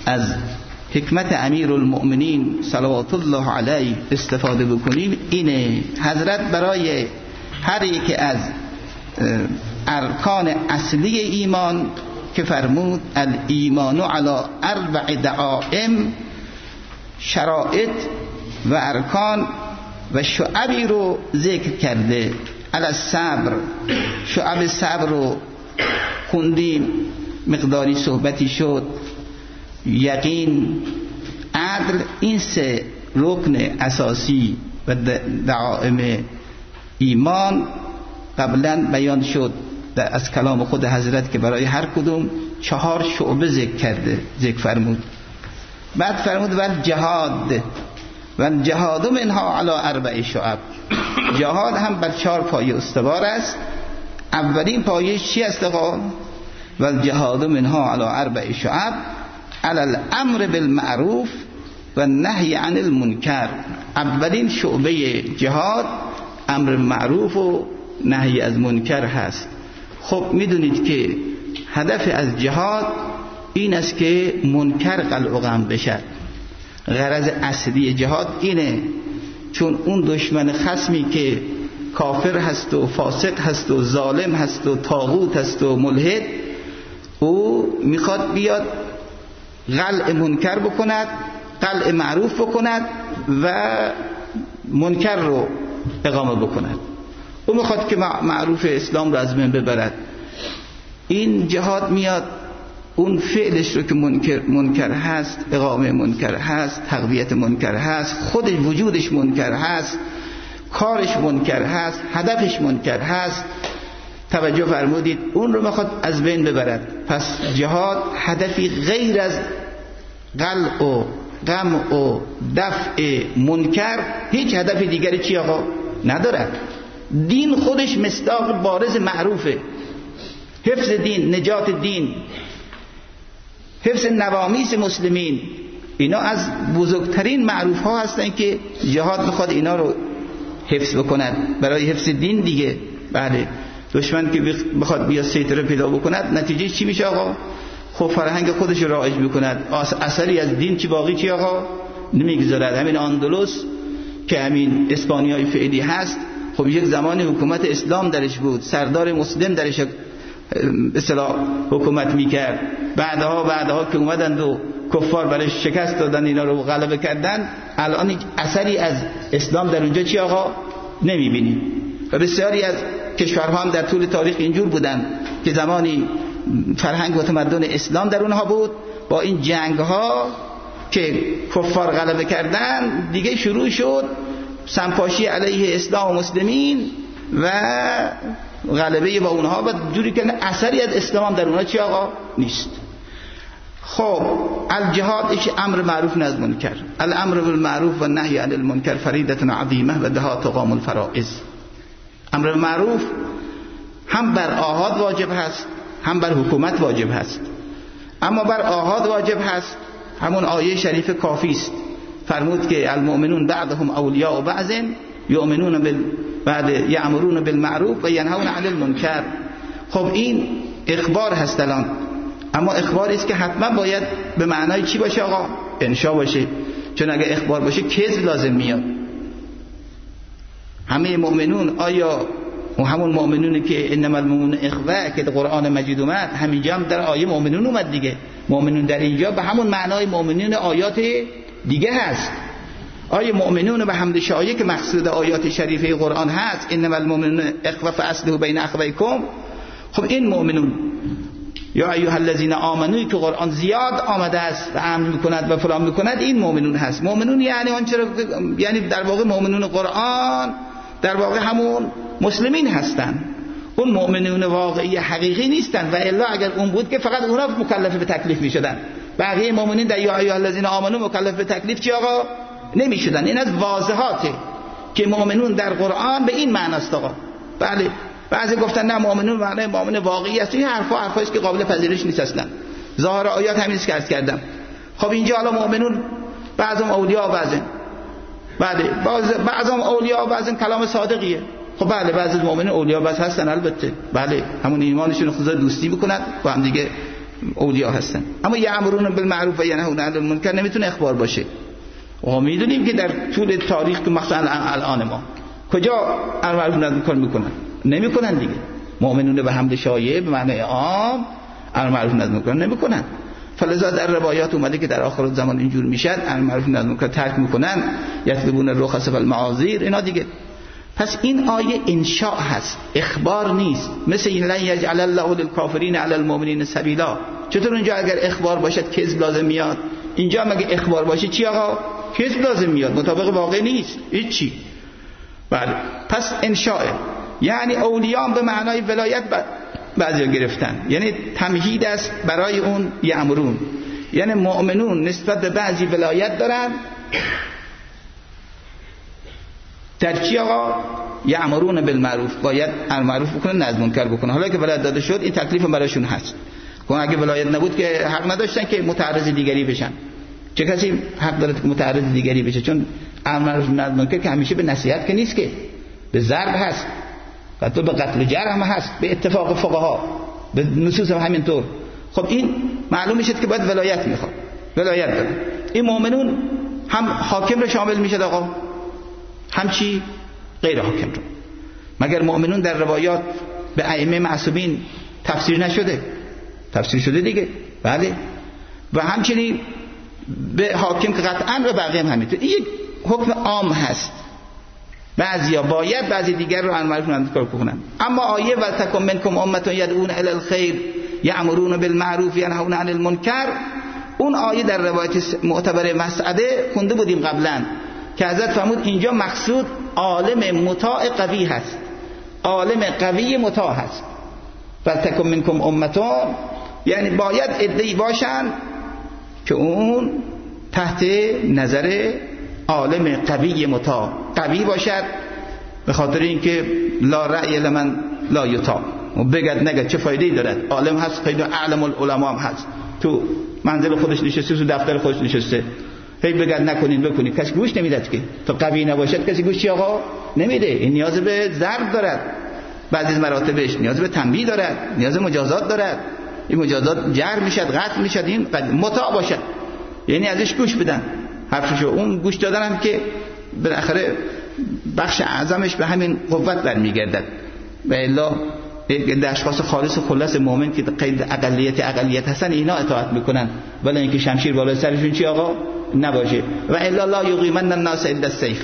از حکمت امیرالمؤمنین صلوات الله علیه استفاده بکنیم اینه. حضرت برای هر یک از ارکان اصلی ایمان که فرمود الایمان علی 4 دعائم، شرائط و ارکان و شعبی رو ذکر کرده. علی الصبر، شعب صبر رو خوندیم، مقداری صحبتی شد. یقین، عدل، این 3 رکن اساسی و دعائم ایمان قبلا بیان شد از کلام خود حضرت که برای هر کدوم 4 شعبه ذکر کرده، ذکر فرمود. بعد فرمود ول جهاد و جهاد منها علی 4 شعب. جهاد هم بر 4 پایه استوار است. اولین پایه چی است آقا؟ ول جهاد منها علی 4 شعب علی الامر بالمعروف و نهی عن المنکر. اولین شعبه جهاد امر معروف و نهی از منکر هست. خب میدونید که هدف از جهاد این است که منکر قلع و قم بشه. غرض اصلی جهاد اینه، چون اون دشمن خصمی که کافر هست و فاسق هست و ظالم هست و طاغوت هست و ملحد، او میخواد بیاد قلع منکر بکند، قلع معروف بکند و منکر رو اقامه بکند. او میخواد که معروف اسلام رو از بین ببرد. این جهاد میاد اون فعلش رو که منکر هست، اقامه منکر هست، تقویت منکر هست، خودش وجودش منکر هست، کارش منکر هست، هدفش منکر هست، توجه فرمودید، اون رو میخواد از بین ببرد. پس جهاد هدفی غیر از قلع و قمع و دفع منکر، هیچ هدف دیگری چی آقا ندارد. دین خودش مصداق بارز معروفه. حفظ دین، نجات دین، حفظ نوامیس مسلمین، اینا از بزرگترین معروف ها هستن که جهاد میخواد اینا رو حفظ بکند برای حفظ دین دیگه. بله، دشمن که بخواد بیا سیطره پیدا بکند، نتیجه چی میشه آقا؟ خب فرهنگ خودش رایج میکند، اثری از دین چی باقی چی آقا نمیگذارد. همین اندلس که همین اسپانیای فعلی هست، خب یک زمانی حکومت اسلام درش بود، سردار مسلم درش اصطلاح حکومت میکرد. بعدها که اومدند و کفار برش شکست دادن، اینا رو غلبه کردن، الان اثری از اسلام در اونجا چی آقا نمیبینیم. و بسیاری از کشورها هم در طول تاریخ اینجور بودن که زمانی فرهنگ و تمدن اسلام در اونها بود، با این جنگ ها که کفار غلبه کردن دیگه شروع شد سمپاشی علیه اسلام و مسلمین و غلبه با اونها، و جوری که اثری از اسلام در اونها چی آقا نیست. خب الجهاد ایش امر معروف نهی منکر، الامر بالمعروف و نهی عن المنکر فریضه عظیمه و بها تقام الفرائض. امر معروف هم بر آحاد واجب هست، هم بر حکومت واجب هست. اما بر آحاد واجب هست، همون آیه شریف کافی است، فرمود که المؤمنون بعضهم اولیاء بعض یؤمنون بعد یأمرون بالمعروف و ینهون عن المنکر. خب این اخبار هست الان، اما اخباری است که حتما باید به معنای چی باشه آقا؟ انشا باشه. چون اگه اخبار باشه کذب لازم میاد. همه مؤمنون، آیا و همون مؤمنونی که انما المؤمنون اخوه که در قرآن مجید اومد، همینجا هم در آیه مؤمنون اومد دیگه. مؤمنون در اینجا به همون معنای مؤمنون آیات دیگه هست. آیه مؤمنون به حمد شایع که مقصود آیات شریفه قرآن هست، انما المؤمنون اخوه فاصلحوا بین اخویکم. خب این مؤمنون یا ایها الذین آمنو که قرآن زیاد آمده است و امر میکند و فلان میکند، این مؤمنون هست. مؤمنون یعنی آنچه یعنی در واقع مؤمنون قرآن در واقع همون مسلمین هستند. اون مؤمنون واقعی حقیقی نیستن، و الا اگر اون بود که فقط اونا مکلف به تکلیف میشدن. بقیه مؤمنین در یا ایها الذین آمنو مکلف به تکلیف چی آقا نمیشدن. این از واضحاته که مؤمنون در قرآن به این معنی است آقا. بله، بعضی گفتن نه مؤمنون معنی مؤمن واقعی است. این حرفایی است که قابل پذیرش نیست اصلا. ظاهر آیات همین است که عرض کردم. خب اینجا حالا مؤمنون بعضم اولیاء و بعضن، بله بعضم اولیاء و بعضن کلام صادقیه. خب بله بعضی از مؤمنین اولیاء بس هستن البته، بله همون ایمانشون خدا دوستی میکنن با هم دیگه اولیا هستن. اما یأمرون بالمعروف و ینهون عن المنکر نمیتونه اخبار باشه. و میدونیم که در طول تاریخ که مثلا الان ما کجا امر معروف نهی المنکر میکنن؟ نمیکنن دیگه. مؤمنون به حمد شایع به معنی عام امر معروف نهی المنکر نمیکنن. فلذا در روایات اومده که در آخر زمان اینجور میشد، امر معروف نهی المنکر ترک میکنن، یطلبون الرخص والمعاذیر، اینا دیگه. پس این آیه انشاء هست، اخبار نیست. مثل این لن یجعل الله للکافرین علی المؤمنین سبیلا. چطور اونجا اگر اخبار باشد کذب لازم میاد، اینجا مگه اخبار باشه چی آقا؟ کذب لازم میاد، مطابق واقع نیست هیچی. بله، پس انشاء یعنی اولیان به معنای ولایت بعضی گرفتن، یعنی تمهید است برای اون یأمرون، یعنی مؤمنون نسبت به بعضی ولایت دارن. در چی آقا؟ یأمرون بالمعروف، باید امر معروف بکنن نهی از منکر بکنن. حالا که ولایت داده شد این تکلیف براشون هست. اگه ولایت نبود که حق نداشتن که متعرض دیگری بشن. چه کسی حق داره که متعرض دیگری بشه؟ چون امر معروف نهی از منکر که همیشه به نصیحت که نیست، که به ضرب هست، حتی به قتل و جرح هم هست به اتفاق فقها، به نصوص هم همینطور. خب این معلوم میشه که باید ولایت میخواد، ولایت داره. این مؤمنون هم حاکم رو شامل میشه آقا، هم چی؟ غیر حاکم رو. مگر مؤمنون در روایات به ائمه معصومین تفسیر نشده؟ تفسیر شده دیگه. بله. و همچنین به حاکم که قطعا و بقیه هم همینطور. این یک حکم عام هست، بعضیا باید، بعضی دیگر رو امر معروف نهی المنکر کنن. اما آیه ولتکن منکم امة یدعون الی الخیر یأمرون بالمعروف ینهون عن المنکر، اون آیه در روایت معتبر مسعده خونده بودیم قبلا که حضرت فرمود اینجا مقصود عالم مطاع قوی هست، عالم قوی مطاع هست. ولتکن منکم امة یعنی باید عده‌ای باشن که اون تحت نظر عالم قوی مطاع قوی باشد، به خاطر اینکه لا رأی لمن لا یطاع، و بگد نگد چه فایده‌ای دارد. عالم هست، خیلی اعلم العلماء هم هست، تو منزل خودش نشسته، تو دفتر خودش نشسته، هی بگد نکنید بکنید، کسی گوش نمیداد. که تو قوی نباشد کسی گوش چی آقا نمیده. این نیاز به ضرب دارد، بعضی از مراتبش نیاز به تنبیه دارد، نیاز به مجازات دارد. این مجازات جر میشد، قطع میشد. این مطاع باشد یعنی ازش گوش بدن حرفشو. اون گوش دادن هم که بالاخره بخش اعظمش به همین قوت برمیگردد. و الا اشخاص خالص و خلص مؤمن که قید اقلیت هستن اینا اطاعت میکنن، ولی اینکه شمشیر بالای سرشون چی آقا نباشه. و الا لا یقیمن الناس الا السیف.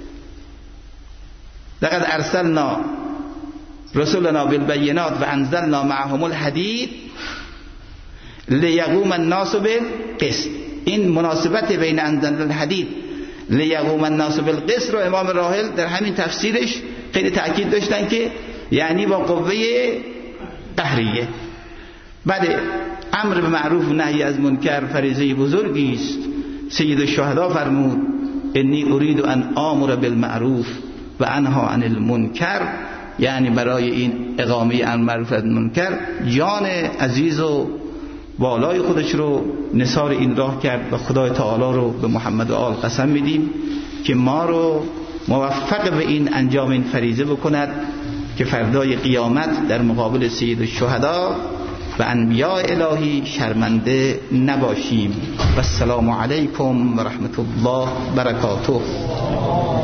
لقد ارسلنا رسولنا بالبینات و انزلنا معهم الحدید لیقوم الناس بالقسط. این مناسبت بین انزلنا الحدید لیقوم الناس بالقسط رو امام راحل در همین تفسیرش خیلی تأکید داشتن که یعنی با قوه قهریه. بله، امر به معروف و نهی از منکر فریضه بزرگی است. سید الشهدا فرمود انی ارید ان آمر بالمعروف و انها عن المنکر، یعنی برای این اقامه امر معروف و منکر جان عزیز و بالای خودش رو نثار این راه کرد. و خدای تعالی رو به محمد و آل قسم میدیم که ما رو موفق به این انجام این فریضه بکند که فردای قیامت در مقابل سید الشهدا و انبیاء الهی شرمنده نباشیم. و السلام علیکم و رحمت الله و برکاته.